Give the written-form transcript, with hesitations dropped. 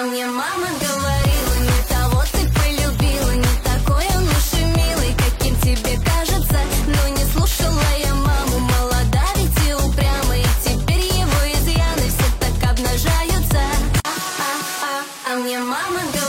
мне мама говорила, не того ты полюбила, не такой он уж и милый, каким тебе кажется. Но не слушала я маму, молода ведь и упряма, и теперь его изъяны все так обнажаются. А мне мама говорила.